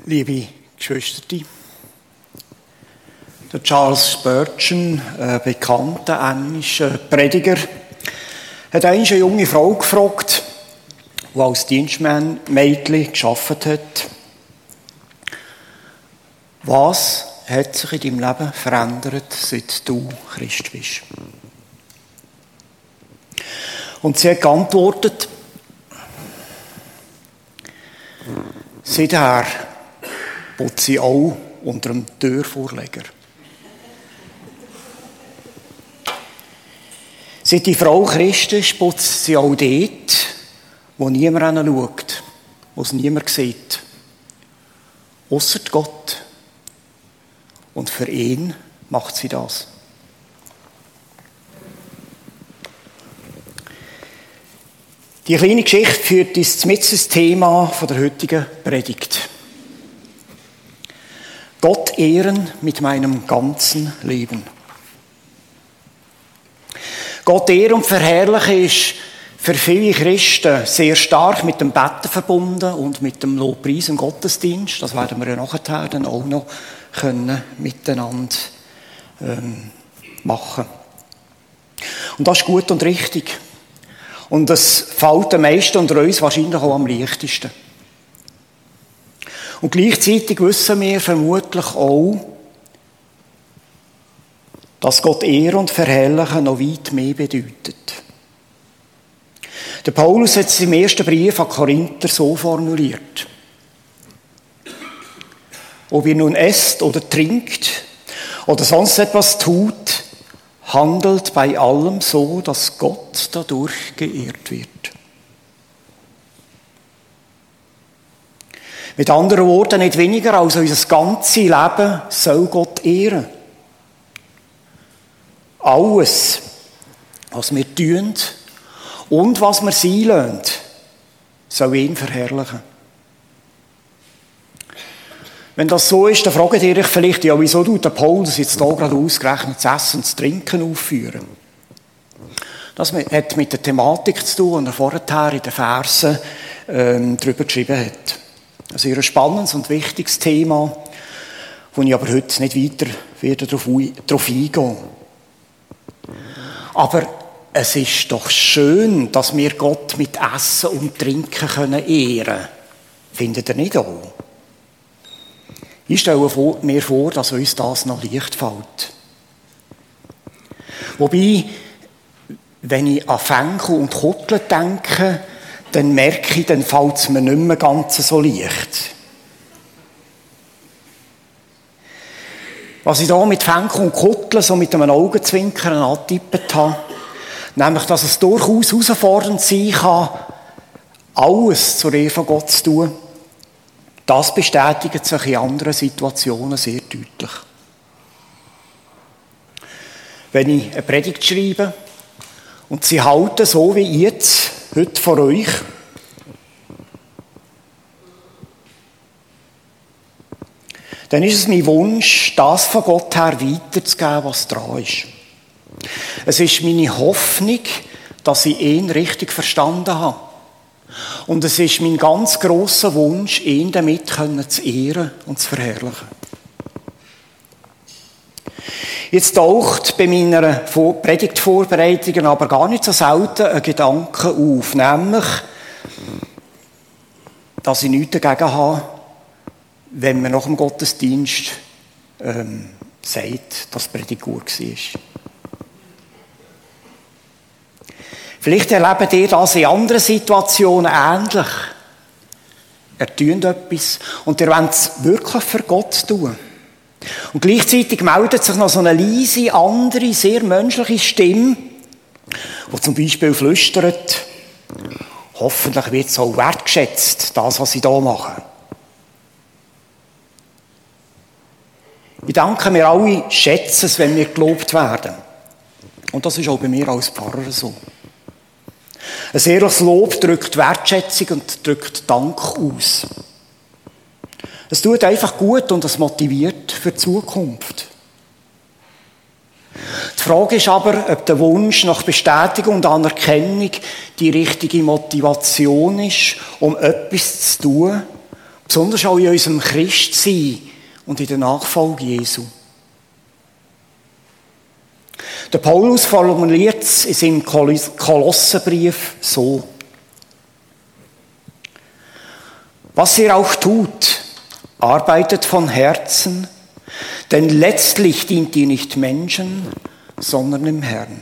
Liebe Geschwister, der Charles Spurgeon, ein bekannter englischer Prediger, hat einmal eine junge Frau gefragt, die als Dienstmädchen gearbeitet hat: Was hat sich in deinem Leben verändert, seit du Christ bist? Und sie hat geantwortet: Seither putze sie auch unter dem Türvorleger. Seit die Frau Christ ist, putzt sie auch dort, wo niemand hinschaut, wo es niemand sieht. Ausser Gott. Und für ihn macht sie das. Die kleine Geschichte führt uns mit ins Thema der heutigen Predigt. Gott ehren mit meinem ganzen Leben. Gott ehren und verherrlichen ist für viele Christen sehr stark mit dem Betten verbunden und mit dem Lobpreis im Gottesdienst. Das werden wir ja nachher dann auch noch miteinander machen. Und das ist gut und richtig. Und das fällt den meisten unter uns wahrscheinlich auch am leichtesten. Und gleichzeitig wissen wir vermutlich auch, dass Gott ehren und verherrlichen noch weit mehr bedeutet. Der Paulus hat es im ersten Brief an Korinther so formuliert: Ob ihr nun esst oder trinkt oder sonst etwas tut, handelt bei allem so, dass Gott dadurch geehrt wird. Mit anderen Worten, nicht weniger als unser ganzes Leben soll Gott ehren. Alles, was wir tun und was wir sein lassen, soll ihn verherrlichen. Wenn das so ist, dann fragt ihr euch vielleicht, ja, wieso tut der Paulus jetzt hier gerade ausgerechnet das Essen und das Trinken aufführen? Das hat mit der Thematik zu tun, die er vorher in den Versen darüber geschrieben hat. Ein sehr spannendes und wichtiges Thema, wo ich aber heute nicht weiter darauf eingehen. Aber es ist doch schön, dass wir Gott mit Essen und Trinken ehren können. Findet ihr nicht auch? Ich stelle mir vor, dass uns das noch leicht fällt. Wobei, wenn ich an Fenkel und Kotteln denke, dann merke ich, dann fällt es mir nicht mehr ganz so leicht. Was ich da mit Fenkel und Kotteln so mit einem Augenzwinkern angetippt habe, nämlich, dass es durchaus herausfordernd sein kann, alles zur Ehre von Gott zu tun, das bestätigt sich in anderen Situationen sehr deutlich. Wenn ich eine Predigt schreibe und sie halten so wie jetzt, heute vor euch, dann ist es mein Wunsch, das von Gott her weiterzugeben, was dran ist. Es ist meine Hoffnung, dass ich ihn richtig verstanden habe. Und es ist mein ganz grosser Wunsch, ihn damit zu ehren und zu verherrlichen. Jetzt taucht bei meiner Predigtvorbereitung aber gar nicht so selten ein Gedanke auf, nämlich, dass ich nichts dagegen habe, wenn man nach dem Gottesdienst sagt, dass die Predigt gut war. Vielleicht erlebt ihr das in anderen Situationen ähnlich. Ihr tut etwas und ihr wollt es wirklich für Gott tun. Und gleichzeitig meldet sich noch so eine leise, andere, sehr menschliche Stimme, die zum Beispiel flüstert: Hoffentlich wird es auch wertgeschätzt, das, was ich hier mache. Ich denke, wir alle schätzen es, wenn wir gelobt werden. Und das ist auch bei mir als Pfarrer so. Ein ehrliches Lob drückt Wertschätzung und drückt Dank aus. Es tut einfach gut und es motiviert für die Zukunft. Die Frage ist aber, ob der Wunsch nach Bestätigung und Anerkennung die richtige Motivation ist, um etwas zu tun, Besonders auch in unserem Christsein und in der Nachfolge Jesu. Der Paulus formuliert es in seinem Kolossenbrief so: Was ihr auch tut, arbeitet von Herzen, denn letztlich dient ihr nicht Menschen, sondern dem Herrn.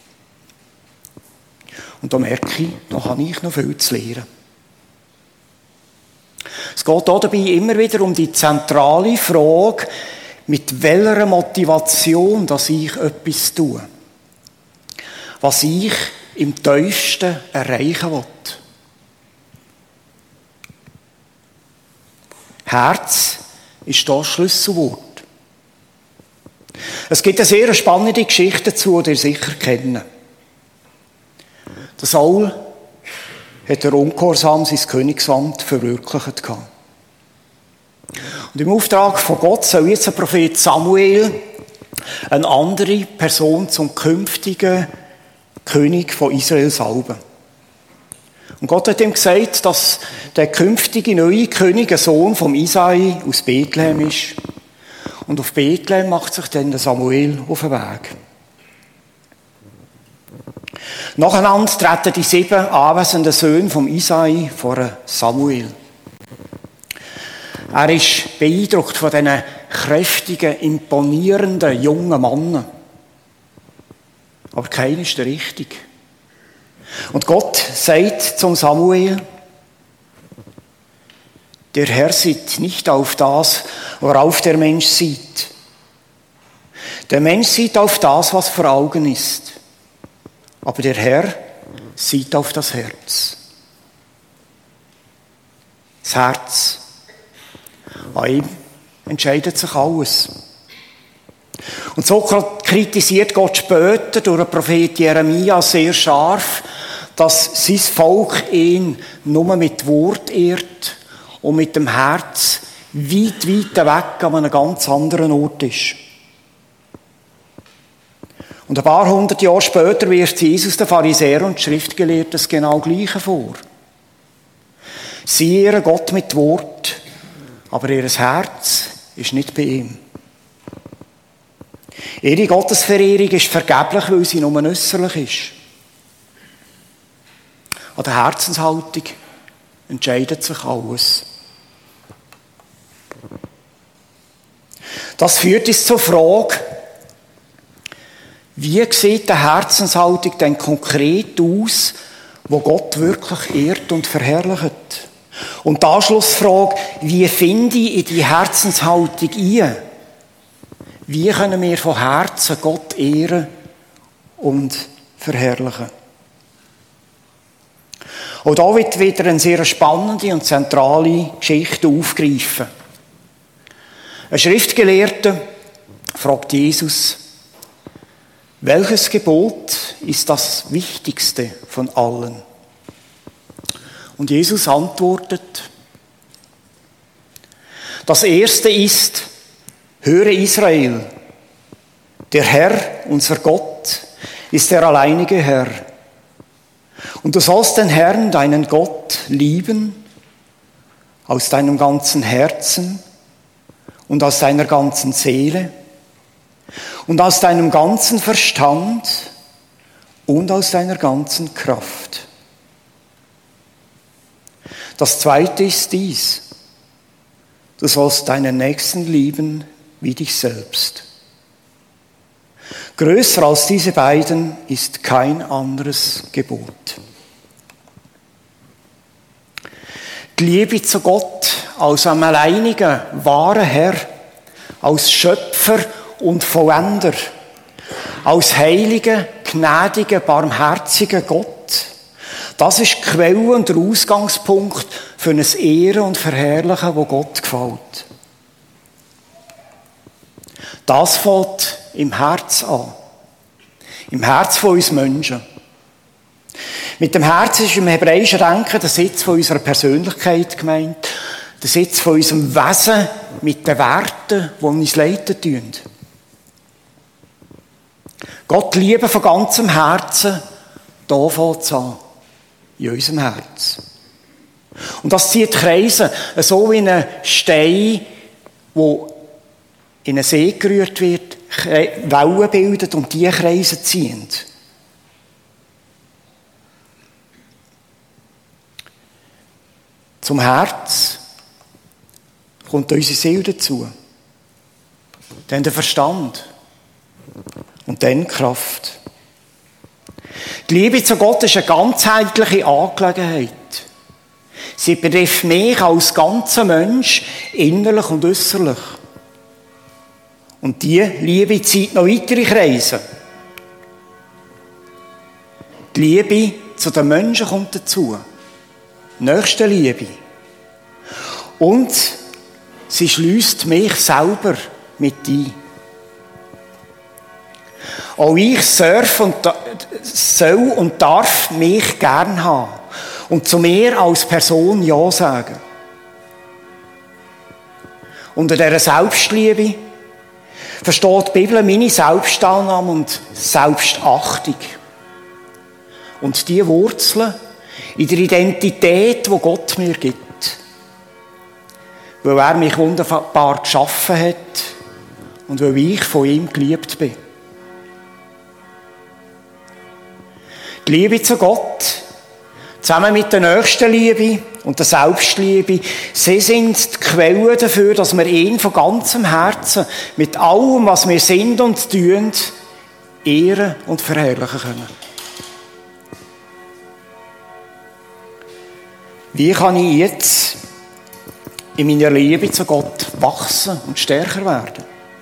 Und da merke ich, da habe ich noch viel zu lernen. Es geht auch dabei immer wieder um die zentrale Frage, mit welcher Motivation, dass ich etwas tue. Was ich im Tiefsten erreichen will. Herz ist das Schlüsselwort. Es gibt eine sehr spannende Geschichte dazu, die ihr sicher kennt. Der Saul hat der ungehorsam sein Königsamt verwirklicht gehabt. Und im Auftrag von Gott soll jetzt der Prophet Samuel eine andere Person zum künftigen König von Israel salben. Und Gott hat ihm gesagt, dass der künftige neue König ein Sohn vom Isai aus Bethlehem ist. Und auf Bethlehem macht sich dann der Samuel auf den Weg. Nacheinander treten die 7 anwesenden Söhne vom Isai vor Samuel. Er ist beeindruckt von diesen kräftigen, imponierenden jungen Männern. Aber keiner ist der Richtige. Und Gott sagt zum Samuel: Der Herr sieht nicht auf das, worauf der Mensch sieht. Der Mensch sieht auf das, was vor Augen ist. Aber der Herr sieht auf das Herz. Das Herz. An ihm entscheidet sich alles. Und so kritisiert Gott später durch den Prophet Jeremia sehr scharf, dass sein Volk ihn nur mit Wort ehrt und mit dem Herz weit, weit weg an einem ganz anderen Ort ist. Und ein paar hundert Jahre später wirft Jesus den Pharisäern und Schriftgelehrten das genau Gleiche vor. Sie ehren Gott mit Wort, aber ihr Herz ist nicht bei ihm. Ihre Gottesverehrung ist vergeblich, weil sie nur äußerlich ist. An der Herzenshaltung entscheidet sich alles. Das führt uns zur Frage, wie sieht die Herzenshaltung denn konkret aus, wo Gott wirklich ehrt und verherrlicht? Und die Anschlussfrage, wie finde ich in die Herzenshaltung ein? Wie können wir von Herzen Gott ehren und verherrlichen? Auch da wird wieder eine sehr spannende und zentrale Geschichte aufgreifen. Ein Schriftgelehrter fragt Jesus: Welches Gebot ist das wichtigste von allen? Und Jesus antwortet: Das erste ist: Höre Israel, der Herr, unser Gott, ist der alleinige Herr. Und du sollst den Herrn, deinen Gott, lieben, aus deinem ganzen Herzen und aus deiner ganzen Seele und aus deinem ganzen Verstand und aus deiner ganzen Kraft. Das zweite ist dies: Du sollst deinen Nächsten lieben wie dich selbst. Größer als diese beiden ist kein anderes Gebot. Die Liebe zu Gott als einem alleinigen, wahren Herr, als Schöpfer und Vollender, als heiligen, gnädigen, barmherzigen Gott, das ist die Quelle und der Ausgangspunkt für ein Ehren und Verherrlichen, das Gott gefällt. Das fängt im Herz an. Im Herz von uns Menschen. Mit dem Herz ist im hebräischen Denken der Sitz von unserer Persönlichkeit gemeint, der Sitz von unserem Wesen mit den Werten, die uns leiten tun. Gott lieben von ganzem Herzen, da fängt es an, in unserem Herz. Und das zieht Kreise, so wie ein Stein, der in einen See gerührt wird, Wellen bildet und die Kreise ziehen. Zum Herz kommt unsere Seele dazu. Dann der Verstand. Und dann die Kraft. Die Liebe zu Gott ist eine ganzheitliche Angelegenheit. Sie betrifft mich als ganzer Mensch, innerlich und äußerlich. Und die Liebe zieht noch weitere Kreise. Die Liebe zu den Menschen kommt dazu. Nächstenliebe. Und sie schliesst mich selber mit ein. Auch ich soll und darf mich gern haben und zu mir als Person Ja sagen. Unter dieser Selbstliebe versteht die Bibel meine Selbstannahme und Selbstachtung. Und die Wurzeln in der Identität, die Gott mir gibt. Weil er mich wunderbar geschaffen hat und weil ich von ihm geliebt bin. Die Liebe zu Gott, zusammen mit der Nächstenliebe und der Selbstliebe, sie sind die Quellen dafür, dass wir ihn von ganzem Herzen, mit allem, was wir sind und tun, ehren und verherrlichen können. Wie kann ich jetzt in meiner Liebe zu Gott wachsen und stärker werden?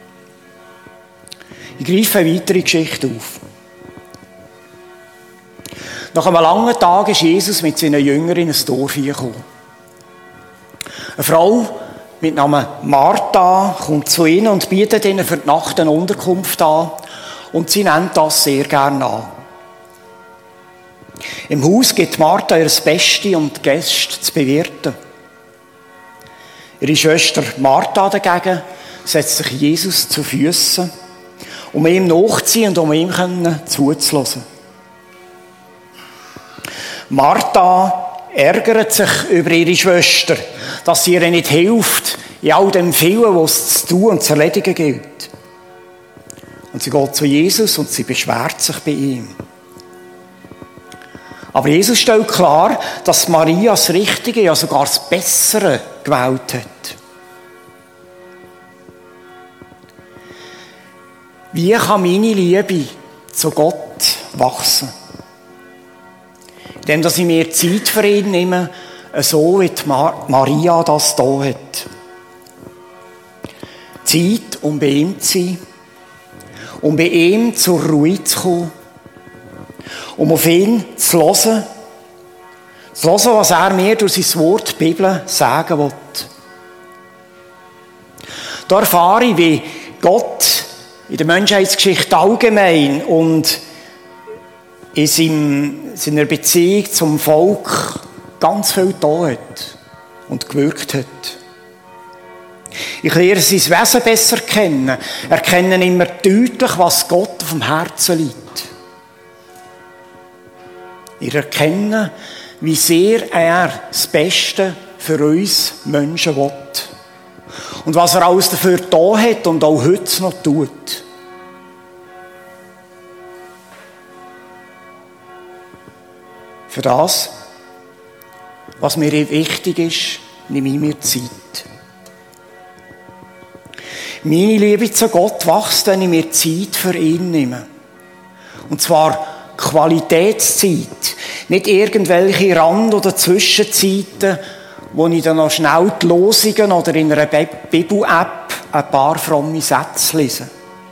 Ich greife eine weitere Geschichte auf. Nach einem langen Tag ist Jesus mit seinen Jüngern in ein Dorf gekommen. Eine Frau mit Namen Martha kommt zu ihnen und bietet ihnen für die Nacht eine Unterkunft an und sie nennt das sehr gerne an. Im Haus gibt Martha ihr Bestes, um die Gäste zu bewirten. Ihre Schwester Martha dagegen setzt sich Jesus zu Füßen, um ihm nachzuziehen und um ihm zuzuhören. Martha ärgert sich über ihre Schwester, dass sie ihr nicht hilft, in all dem Vielen, was es zu tun und zu erledigen gilt. Und sie geht zu Jesus und sie beschwert sich bei ihm. Aber Jesus stellt klar, dass Maria das Richtige, ja sogar das Bessere gewählt hat. Wie kann meine Liebe zu Gott wachsen? Indem dass ich mir Zeit für ihn nehme, so wie die Maria das da hat. Zeit, um bei ihm zu sein, um bei ihm zur Ruhe zu kommen, um auf ihn zu hören, was er mir durch sein Wort, die Bibel, sagen will. Da erfahre ich, wie Gott in der Menschheitsgeschichte allgemein und in seiner Beziehung zum Volk ganz viel getan hat und gewirkt hat. Ich lerne sein Wesen besser kennen, erkenne immer deutlich, was Gott auf dem Herzen liegt. Ich erkenne, wie sehr er das Beste für uns Menschen will. Und was er alles dafür getan hat und auch heute noch tut. Für das, was mir wichtig ist, nehme ich mir Zeit. Meine Liebe zu Gott wächst, wenn ich mir Zeit für ihn nehme. Und zwar Qualitätszeit. Nicht irgendwelche Rand- oder Zwischenzeiten, wo ich dann noch schnell die Losungen oder in einer Bibel-App ein paar fromme Sätze lese.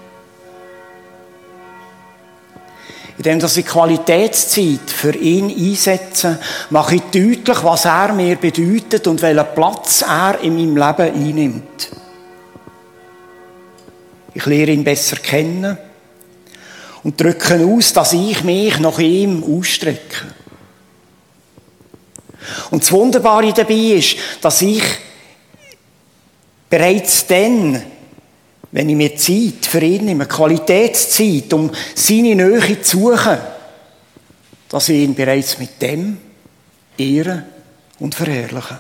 Indem dass ich Qualitätszeit für ihn einsetze, mache ich deutlich, was er mir bedeutet und welchen Platz er in meinem Leben einnimmt. Ich lerne ihn besser kennen und drücke aus, dass ich mich nach ihm ausstrecke. Und das Wunderbare dabei ist, dass ich bereits dann, wenn ich mir Zeit für ihn nehme, Qualitätszeit, um seine Nähe zu suchen, dass ich ihn bereits mit dem ehren und verherrlichen.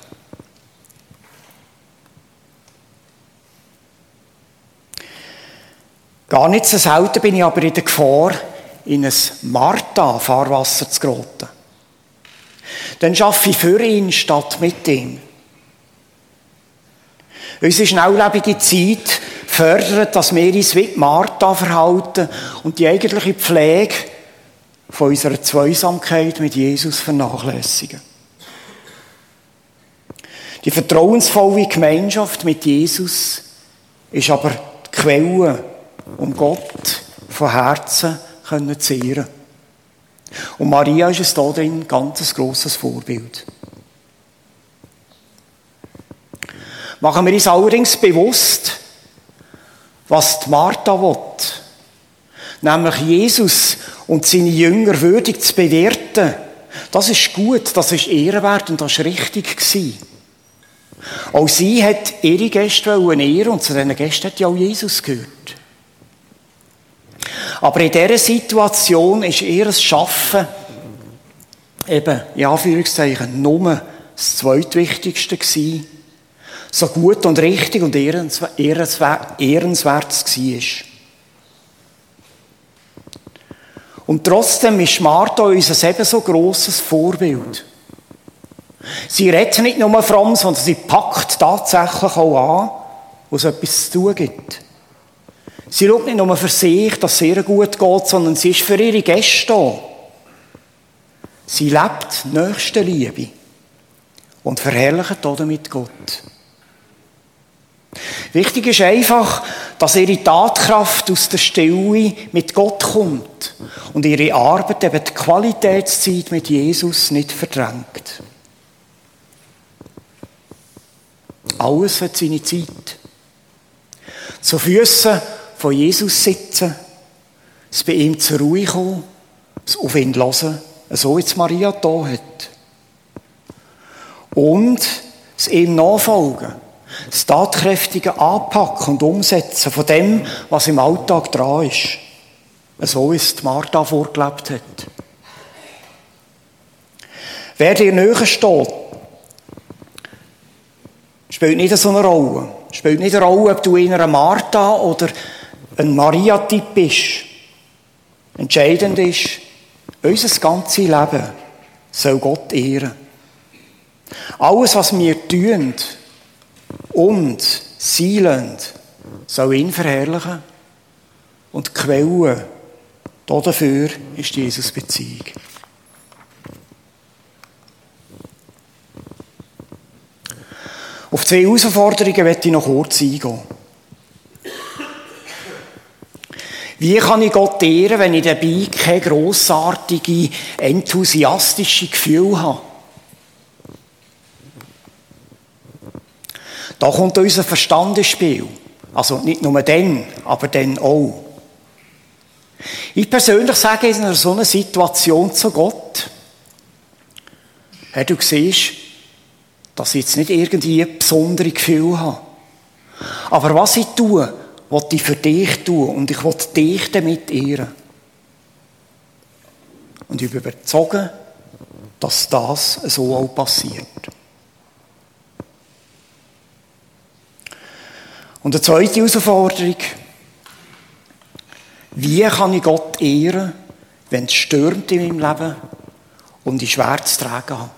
Gar nicht so selten bin ich aber in der Gefahr, in ein Martha-Fahrwasser zu geraten. Dann arbeite ich für ihn statt mit ihm. Unsere schnelllebige Zeit fördert, dass wir uns wie Martha verhalten und die eigentliche Pflege von unserer Zweisamkeit mit Jesus vernachlässigen. Die vertrauensvolle Gemeinschaft mit Jesus ist aber die Quelle, um Gott von Herzen zu ehren. Und Maria ist es da drin ein ganz grosses Vorbild. Machen wir uns allerdings bewusst, was die Martha will. Nämlich Jesus und seine Jünger würdig zu bewerten. Das ist gut, das ist ehrenwert und das war richtig gewesen. Auch sie hat ihre Gäste ehren und zu diesen Gästen hat ja auch Jesus gehört. Aber in dieser Situation ist ihr Schaffen eben, in Anführungszeichen, nur das Zweitwichtigste gewesen, so gut und richtig und ehrenswert war. Und trotzdem ist Martha unser ebenso grosses Vorbild. Sie redet nicht nur fromm, sondern sie packt tatsächlich auch an, wo es etwas zu tun gibt. Sie schaut nicht nur für sich, dass es ihr gut geht, sondern sie ist für ihre Gäste da. Sie lebt Nächstenliebe und verherrlicht damit Gott. Wichtig ist einfach, dass ihre Tatkraft aus der Stille mit Gott kommt und ihre Arbeit eben die Qualitätszeit mit Jesus nicht verdrängt. Alles hat seine Zeit. Zu Füssen von Jesus sitzen, es bei ihm zur Ruhe kommen, es auf ihn hören, so wie es Maria da hat. Und es ihm nachfolgen, das tatkräftige Anpacken und Umsetzen von dem, was im Alltag dran ist. So wie es die Martha vorgelebt hat. Wer dir näher steht, spielt nicht so eine Rolle. Spielt nicht eine Rolle, ob du in einer Martha oder ein Maria-Typ bist. Entscheidend ist, unser ganzes Leben soll Gott ehren. Alles, was wir tun und sein lassen, soll ihn verherrlichen. Und die Quelle dafür ist die Jesus-Beziehung. Auf 2 Herausforderungen möchte ich noch kurz eingehen. Wie kann ich Gott ehren, wenn ich dabei keine grossartige, enthusiastische Gefühle habe? Da kommt unser Verstand ins Spiel. Also nicht nur dann, aber dann auch. Ich persönlich sage in einer so einer Situation zu Gott, Herr, du siehst, dass ich jetzt nicht irgendwie besondere Gefühle habe. Aber was ich tue, will ich für dich tun und ich will dich damit ehren. Und ich bin überzeugt, dass das so auch passiert. Und eine zweite Herausforderung: Wie kann ich Gott ehren, wenn es stürmt in meinem Leben und ich schwer zu tragen habe?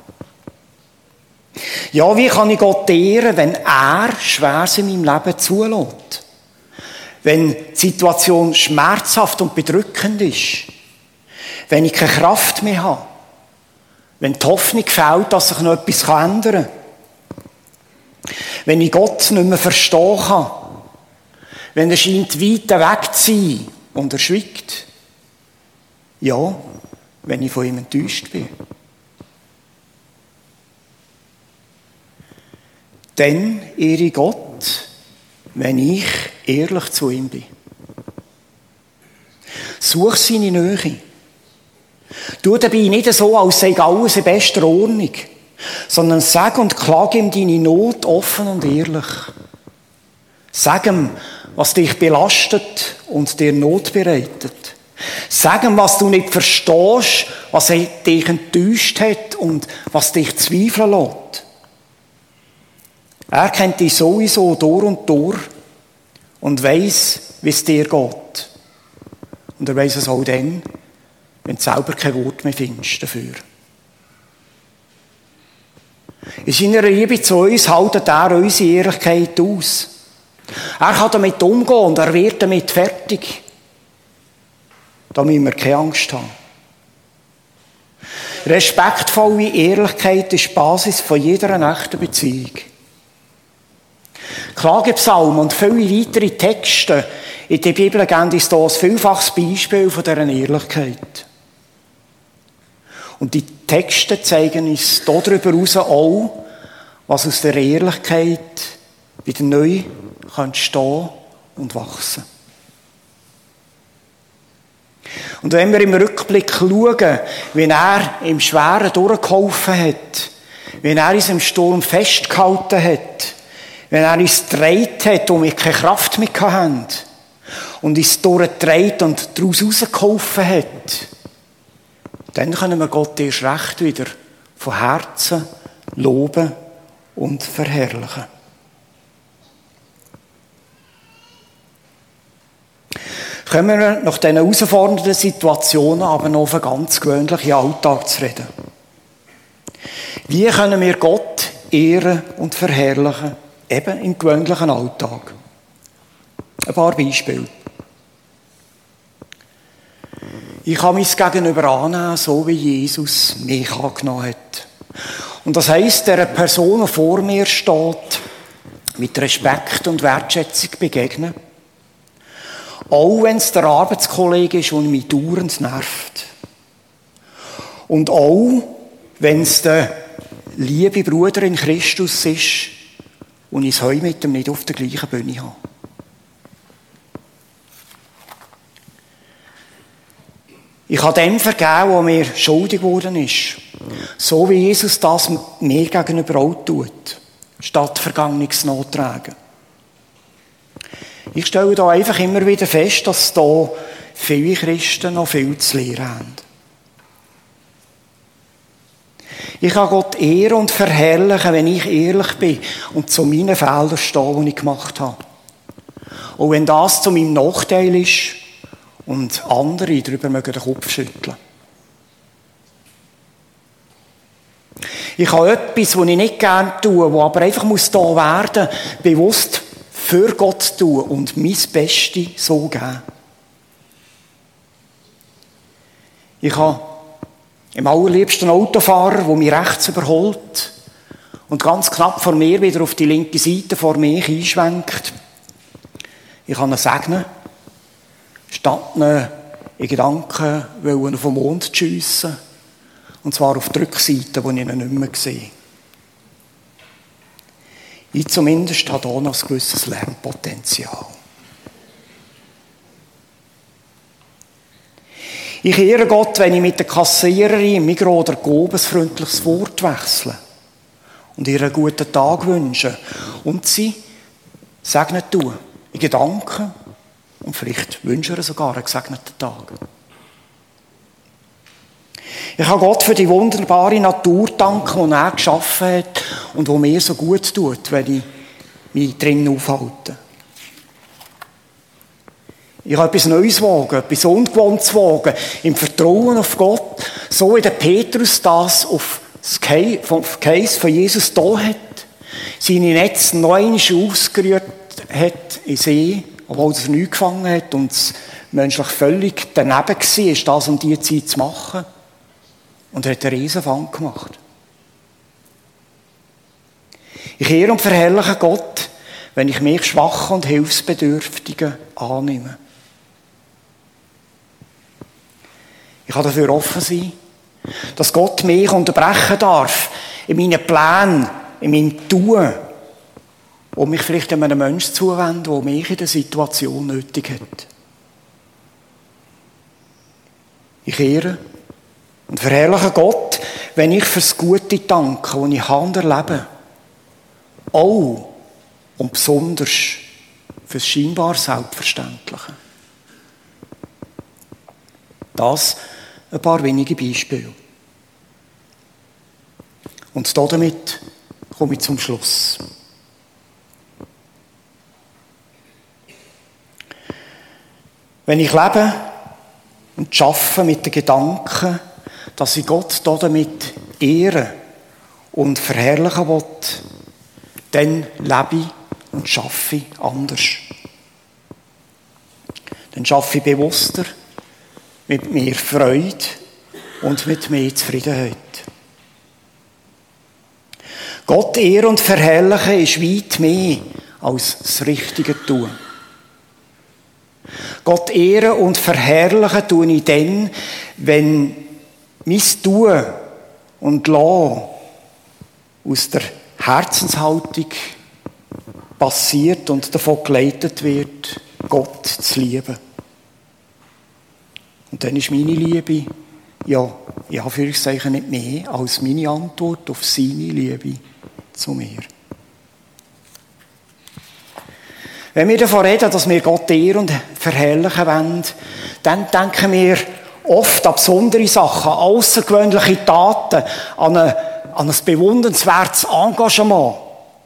Ja, wie kann ich Gott ehren, wenn er Schweres in meinem Leben zulässt? Wenn die Situation schmerzhaft und bedrückend ist? Wenn ich keine Kraft mehr habe? Wenn die Hoffnung fehlt, dass sich noch etwas ändern kann? Wenn ich Gott nicht mehr verstehen kann? Wenn er scheint weit weg zu sein und er schweigt? Ja, wenn ich von ihm enttäuscht bin. Dann ehre ich Gott, wenn ich ehrlich zu ihm bin. Such seine Nähe. Tu dabei nicht so, als sei alles in bester Ordnung, sondern sag und klage ihm deine Not offen und ehrlich. Sag ihm, was dich belastet und dir Not bereitet. Sag ihm, was du nicht verstehst, was dich enttäuscht hat und was dich zweifeln lässt. Er kennt dich sowieso durch und durch und weiss, wie es dir geht. Und er weiss es auch dann, wenn du selber kein Wort mehr findest dafür. In seiner Liebe zu uns haltet er unsere Ehrlichkeit aus. Er kann damit umgehen und er wird damit fertig. Da müssen wir keine Angst haben. Respektvolle Ehrlichkeit ist die Basis von jeder echten Beziehung. Klagepsalmen und viele weitere Texte in der Bibel geben uns hier ein vielfaches Beispiel von dieser Ehrlichkeit. Und die Texte zeigen uns darüber heraus auch, was aus der Ehrlichkeit wieder neu entstehen und wachsen. Und wenn wir im Rückblick schauen, wie er im Schweren durchgeholfen hat, wie er uns im Sturm festgehalten hat, wenn er uns getragen hat, wo wir keine Kraft mehr hatten, und uns durchgetragen und daraus rausgeholfen hat, dann können wir Gott erst recht wieder von Herzen loben und verherrlichen. Kommen wir nach diesen herausfordernden Situationen aber noch auf einen ganz gewöhnlichen Alltag zu reden. Wie können wir Gott ehren und verherrlichen, eben im gewöhnlichen Alltag? Ein paar Beispiele. Ich kann mein Gegenüber annehmen, so wie Jesus mich angenommen hat. Und das heisst, der Person, die vor mir steht, mit Respekt und Wertschätzung begegnen. Auch wenn es der Arbeitskollege ist und mich dauernd nervt. Und auch wenn es der liebe Bruder in Christus ist und ich es heute mit ihm nicht auf der gleichen Bühne habe. Ich habe dem vergeben, der mir schuldig geworden ist. So wie Jesus das mir gegenüber auch tut. Statt Vergangenes nachtragen. Ich stelle da einfach immer wieder fest, dass da viele Christen noch viel zu lernen haben. Ich kann Gott ehren und verherrlichen, wenn ich ehrlich bin und zu meinen Fehlern stehe, die ich gemacht habe. Auch wenn das zu meinem Nachteil ist und andere darüber mögen den Kopf schütteln. Ich habe etwas, was ich nicht gerne tue, das aber einfach da werden muss, bewusst für Gott tun und mein Bestes so geben. Ich habe im allerliebsten Autofahrer, der mich rechts überholt und ganz knapp vor mir wieder auf die linke Seite vor mich einschwenkt. Ich kann ihn segnen, statt ihn in Gedanken auf den Mond zu schiessen. Und zwar auf die Rückseite, wo ich ihn nicht mehr sehe. Ich zumindest habe hier noch ein gewisses Lernpotenzial. Ich ehre Gott, wenn ich mit der Kassiererin im Migros oder Coop ein freundliches Wort wechsle und ihr einen guten Tag wünsche und sie segnen tue, in Gedanken und vielleicht wünsche ihr sogar einen gesegneten Tag. Ich kann Gott für die wunderbare Natur danken, die er geschaffen hat und die mir so gut tut, wenn ich mich drin aufhalte. Ich habe etwas Neues wagen, etwas Ungewohntes wagen, im Vertrauen auf Gott, so wie der Petrus das auf das Case von Jesus da hat, seine Netze noch einmal ausgerührt hat in See, obwohl er nichts gefangen hat und es menschlich völlig daneben war, das um diese Zeit zu machen. Und er hat einen Riesenfang gemacht. Ich ehre und verherrliche Gott, wenn ich mich Schwachen und Hilfsbedürftigen annehme. Ich kann dafür offen sein, dass Gott mich unterbrechen darf in meinen Plänen, in meinem Tun, um mich vielleicht einem Menschen zuwenden, der mich in der Situation nötig hat. Ich ehre und verherrliche Gott, wenn ich fürs Gute danke, das ich habe und erlebe. Auch und besonders fürs scheinbar Selbstverständliche. Das ein paar wenige Beispiele. Und damit komme ich zum Schluss. Wenn ich lebe und arbeite mit den Gedanken, dass ich Gott damit ehren und verherrlichen will, dann lebe ich und schaffe ich anders. Dann schaffe ich bewusster, mit mehr Freude und mit mehr Zufriedenheit. Gott ehren und verherrlichen ist weit mehr als das richtige Tun. Gott ehren und verherrlichen tue ich dann, wenn mein Tun und Lassen aus der Herzenshaltung passiert und davon geleitet wird, Gott zu lieben. Und dann ist meine Liebe, ja, in Anführungszeichen nicht mehr als meine Antwort auf seine Liebe zu mir. Wenn wir davon reden, dass wir Gott ehren und verherrlichen wollen, dann denken wir oft an besondere Sachen, an außergewöhnliche Taten, an ein bewundernswertes Engagement.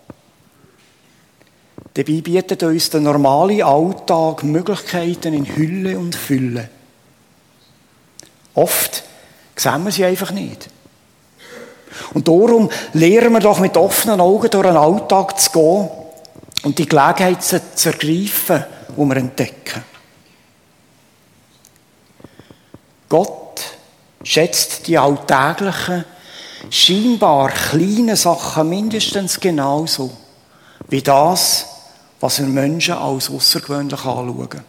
Dabei bietet uns der normale Alltag Möglichkeiten in Hülle und Fülle. Oft sehen wir sie einfach nicht. Und darum lernen wir doch mit offenen Augen durch den Alltag zu gehen und die Gelegenheit zu ergreifen, die wir entdecken. Gott schätzt die alltäglichen, scheinbar kleinen Sachen mindestens genauso wie das, was wir Menschen als außergewöhnlich anschauen.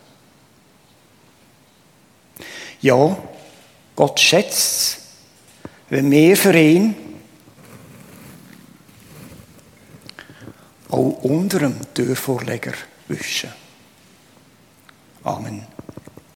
Ja, Gott schätzt es, wenn wir für ihn auch unter dem Türvorleger wischen. Amen.